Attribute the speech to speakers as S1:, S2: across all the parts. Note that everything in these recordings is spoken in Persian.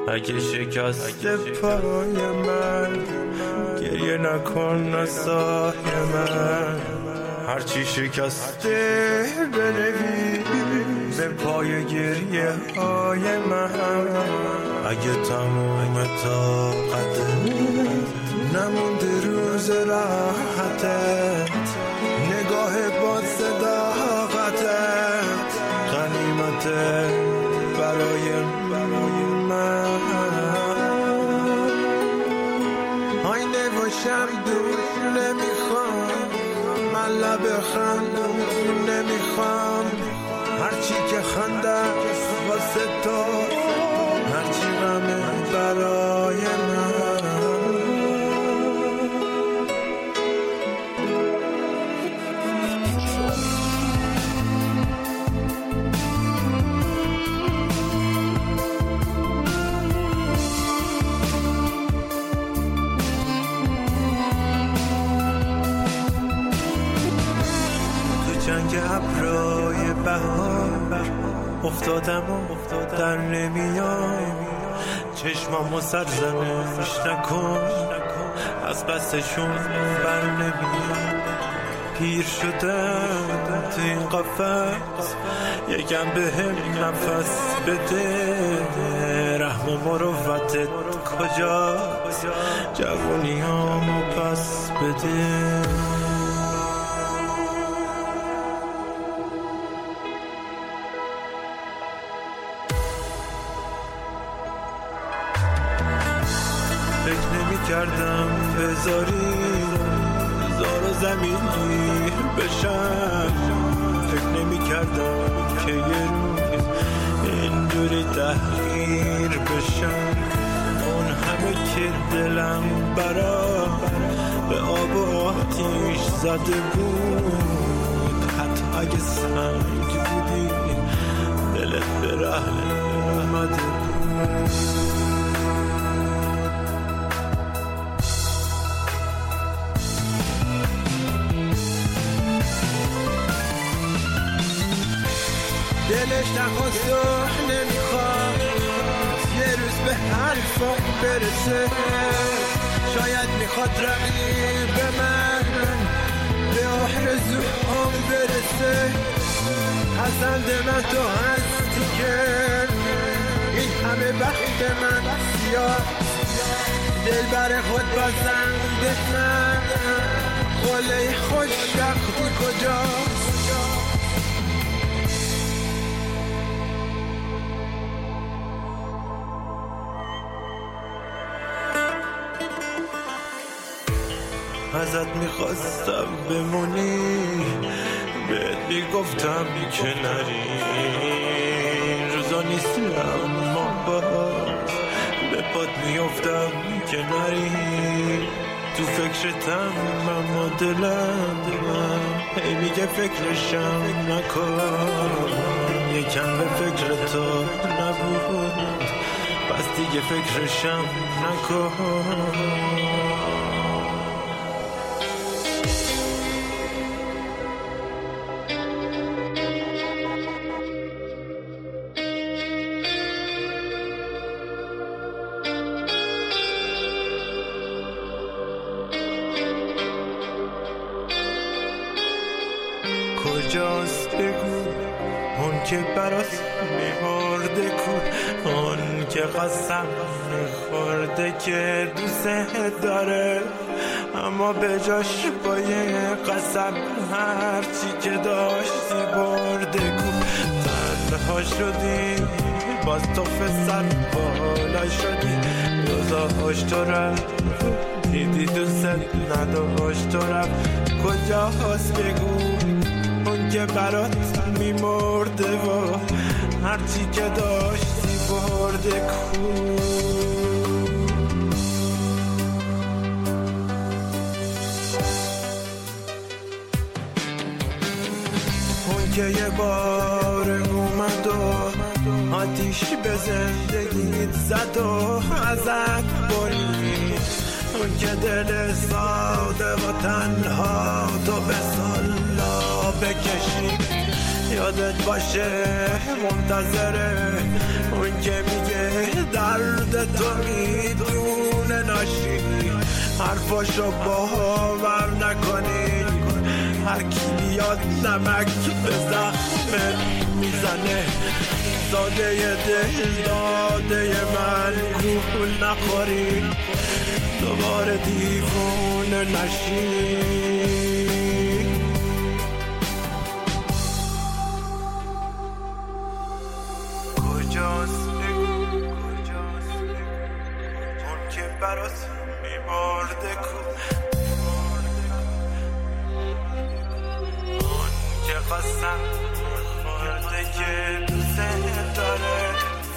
S1: اگه شکست پای من گریه نکن نسای من، هرچی شکسته بنویس به پای گریه های من. اگه تموم طاقتت نمونده روز راحتت، نگاه با صداقتت غنیمته برای من. آینه باشم دور نمیخوام، من لب خندم نمیخوام، هرچی که خنده واسه تو، هرچی غمه برای من. جنگ ابرای بهار افتادم و در نمیام، چشمامو سرزنش نکن، از بستشون بر نمیام. پیر شدم تو این قفس، یکم بهم نفس بده، رحم و مروتت کجاست، جوونیامو پس بده. فکر نمی کردم بذاری زار و زمین گیر بشم، فکر نمی کردم که یه روز اینجوری تحقیر بشم. اون همه که دلم برا به آب و آتیش زده بود، حتی اگه سنگ بودی دلت به رحم اومده بود. دلش نخواست و نمیخواد یه روز به حرفم برسه، شاید میخواد رقیب من به آرزوام برسه. پسند من تو هستی که این همه وقت من سیاه، دل بر خود بازنده من، قله خوشبختی کجاست؟ ازت میخواستم بمونی، بهت میگفتم که نری، روزا نیستی اما باز به پات میافتم که نری. تو فکرتم اما دلم هی میگه فکرشم نکن، یکم به فکر تو نبود پس دیگه فکرشم نکن. کجاست بگو اون که برات میمرده کو، اون که قسم میخورده که دوست داره اما به جاش با یه قسم هرچی که داشتی برده کو. تنها شدی باز تو سر بالا شدی، روزاش تو رفت دیدی دوست نداشت تو رفت. کجاست بگو اون که برات میمرده و هرچی که داشتی برده کو. اون که یه بار اومد و آتیش به زندگیت زد و ازت برید، اون که دل ساده و تنها تو به سلا بکشی، یادت باشه منتظره اون که میگه درد تو میدونه ناشی حرفاشو باور نکنی هر کی بیاد نمک به زخمت میزنه زاده دل داده من گول نخوری دوباره دیوونه نشی کجاست اون که برات میبارده کو اون که قسم خورده که دوست داره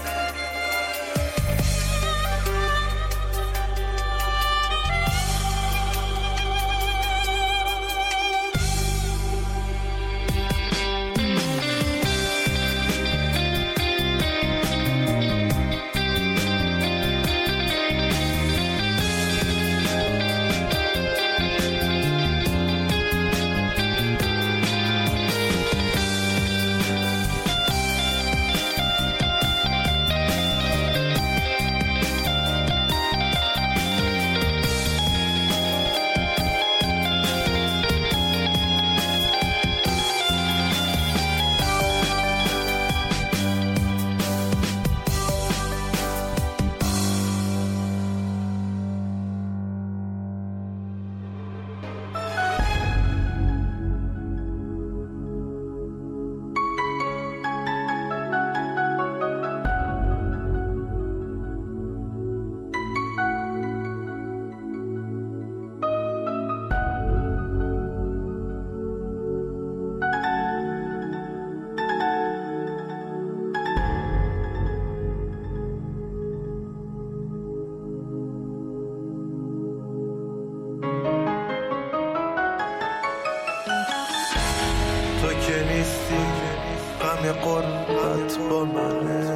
S1: تو که نیستی غم قربت با منه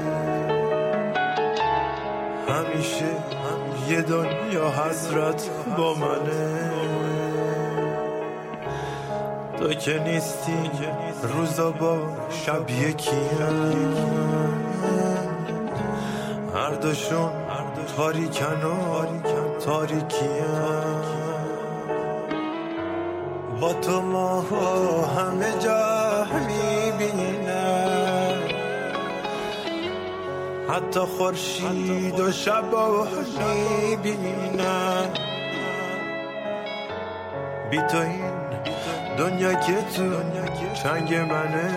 S1: همیشه یه دنیا حسرت با منه تو که نیستی روزا با شب یکیم هر دوشون تاریکن و تاریکیم با تو ما همه جا میبینم حتی خورشید و شبا میبینم بی تو این دنیا که تو چنگ منه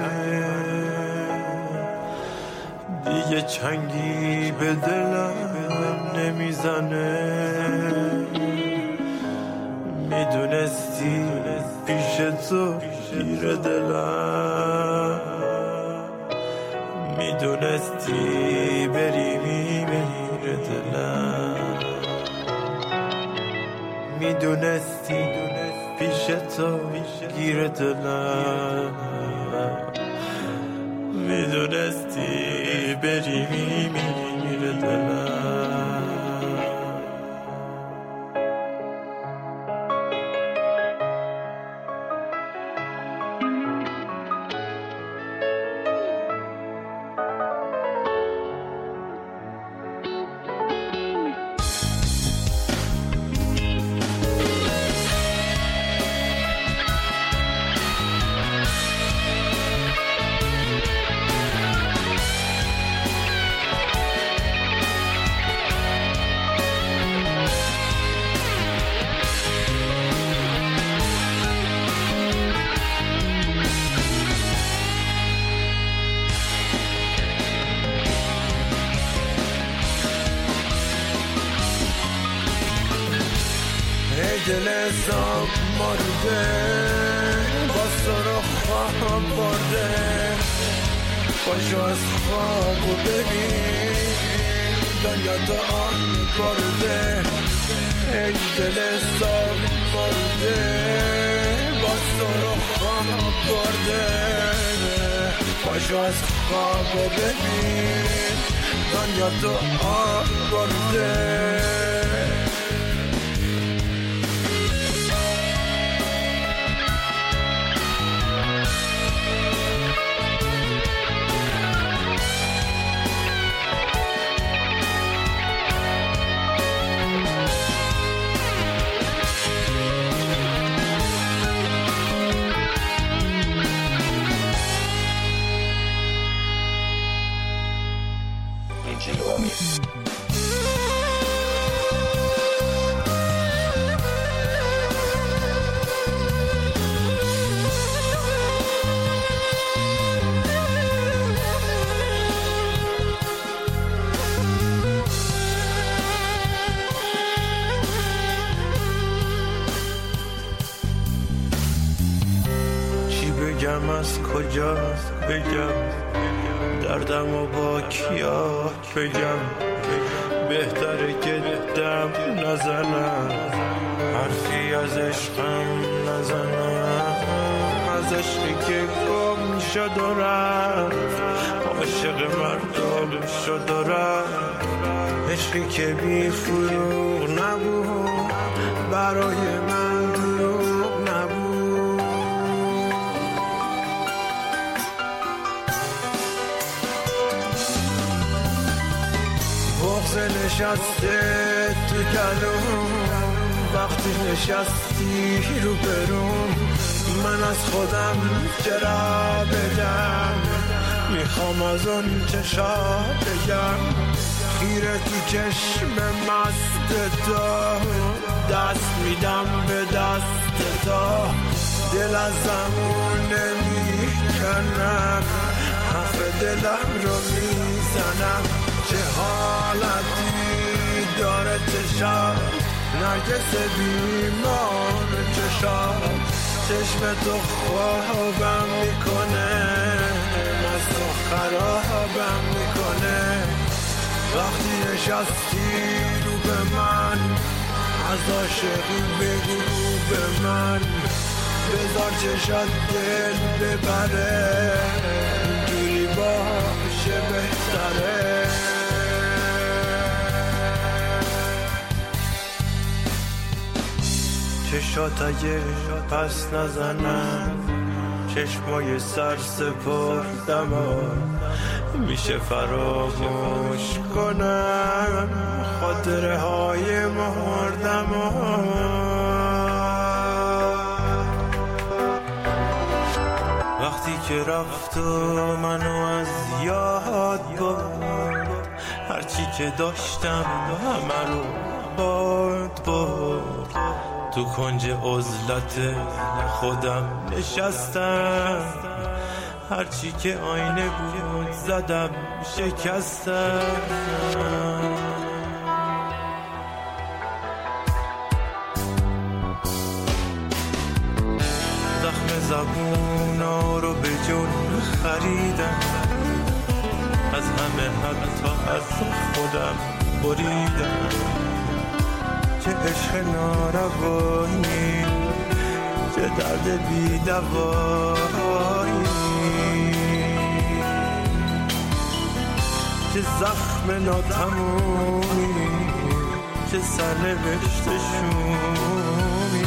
S1: دیگه چنگی به دلم نمیزنه میدونستی پیش تو گیر دلم میدونستی بری میمیره دلم میدونستی پیش تو گیر دلم میدونستی بری میمیره دلم دل حساب مرده با سراخ خواهم برده باشو از خوابو ببین دنیا تو آن برده ای دل حساب مرده با سراخ خواهم برده باشو از خوابو ببین دنیا تو آن برده
S2: جلومی.
S1: بگم از کجا بگم دردم و با کیا بگم بهتره که دم نزنم حرفی از عشقم نزنم از عشقی که گم شد و رفت عاشق مردم شد و رفت عشقی که بی فروغ نبود برای من دروغ نبود بغض نشسته تو گلوم وقتی نشستی رو بروم من از خودم چرا بگم میخوام از اون چشا بگم خیره تو چشم مست تو دست میدم به دست تو دل از زمون نمیکنم حرف دلم رو میزنم چه حالتی داره چشم نرگس بیمار چشم چشم تو خوابم میکنه مست و خرابم میکنه وقتی نشستی رو به من از عاشقی بگو به من بذار چشات دل ببره اینجوری باشه بهتره چشات اگه پس نزنم چشمای سر سپردم میشه فراموش کنم خاطره های مردم وقتی که رفت و منو از یاد برد هرچی که داشتم همه رو باد برد تو کنج عزلت خودم نشستم هرچی که آینه بود زدم شکستم زخم زبونا رو به جون خریدم از همه حتی از خودم بریدم چه عشق ناروایی چه درد بی دوایی چه زخم ناتمومی چه سرنوشت شومی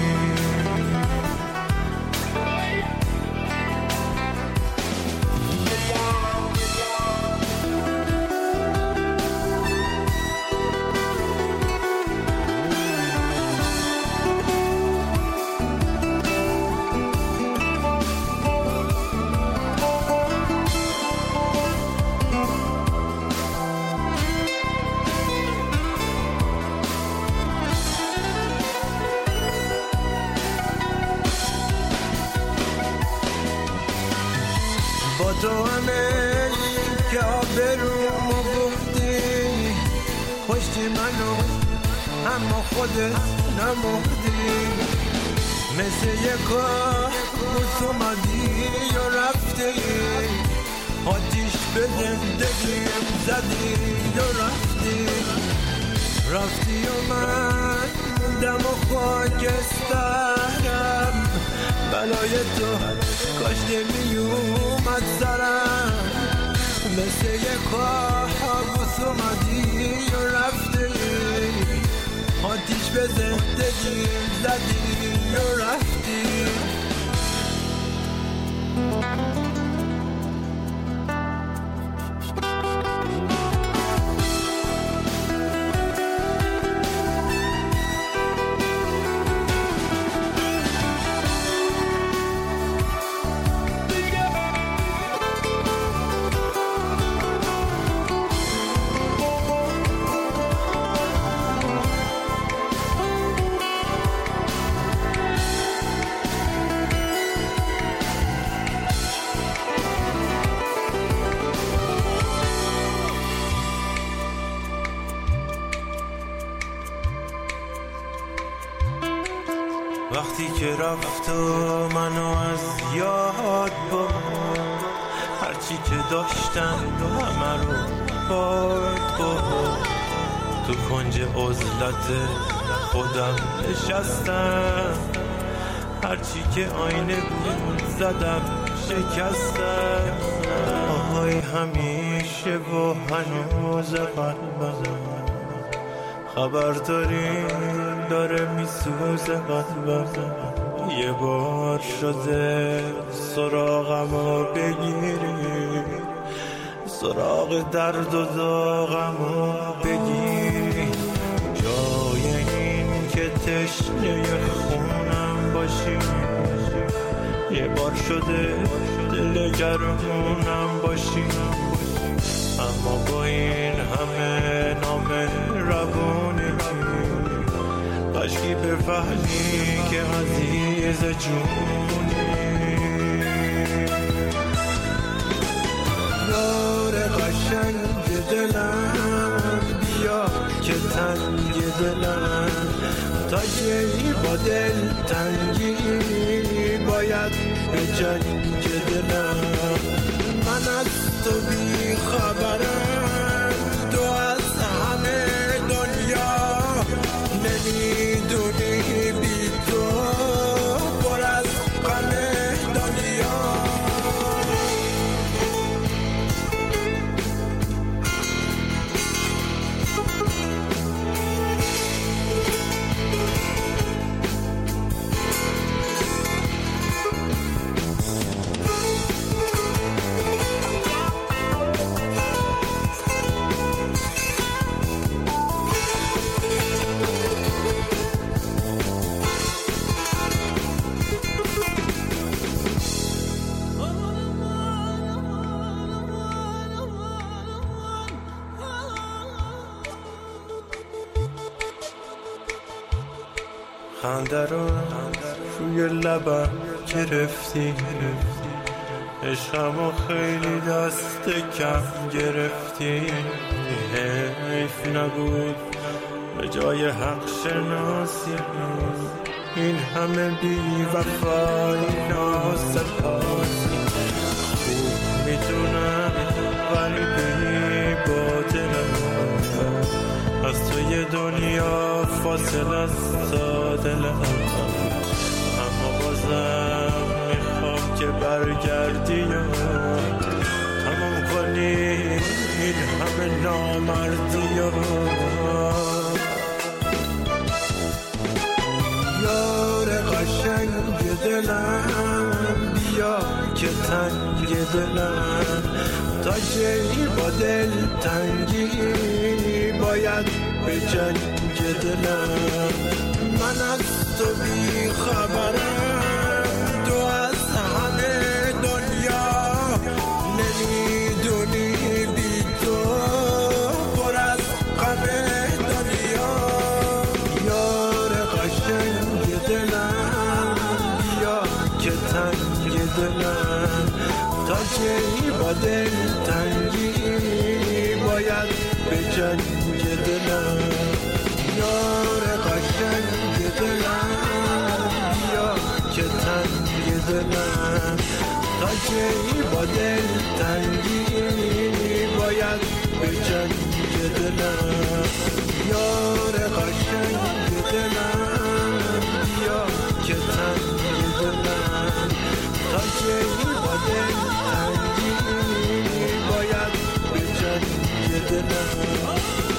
S1: با تو همه که آبرومو بردی پشتی منو اما خودت نمردی مثل یک روز اومدی و رفتی آتیش به زندگیم زدی و رفتی و من موندم و خاکسترم بلای تو کاش نمی اومد سرم مثل یک کابوس اومدی و رفتی آتیش به زندگیم زدی و رفتی وقتی که رفت و منو از یاد برد، هرچی که داشتم همه رو برد. تو کنج عزلت خودم نشستم، هرچی که آینه بود زدم شکستم. آهای همیشه و هنوز قلبم خبر داریم داره میسوزه قلبم. یه بار شده سراغمو بگیری، سراغ درد و داغمو بگیری، جای این که تشنه خونم باشی. یه بار شده دل گرمونم باشی، اما با این همه نام روونی کاشکی بفهمی که عزیز جونی. یار قشنگ دلم بیا که تنگ دلم، تا کی با دل تنگی باید به جنگ دلم. من از تو بی خبرم، تو از همه دنیا نمیدونی، بی تو پر از غم دنیا. خنده رو روی لبم گرفتی، عشقمو خیلی دست کم گرفتی. حیف نبود به جای حق شناسی، این همه بی وفایی ناسپاسی. خوب میدونم غریبی با دلم، از توی دنیا فاصله است تا دلم، اما بازم میخوام که برگردی و تمام کنی این همه نامردی. یار قشنگ دلم بیا که تنگ دلم، تا کی با دل تنگی باید به جنگ دلم. من از تو بی خبرم، تو از همه دنیا نمیدونی، بی تو پر از غم دنیا. یار قشنگ دلم بیا که تنگ دلم، تا کی با دل تنگی باید به جنگ دلم. یار قشنگ دلم بیا که تنگ دلم، تا کی با دل تنگی باید به جنگ دلم. یار قشنگ دلم بیا که تنگ دلم، تا کی با دل تنگی باید به جنگ دلم.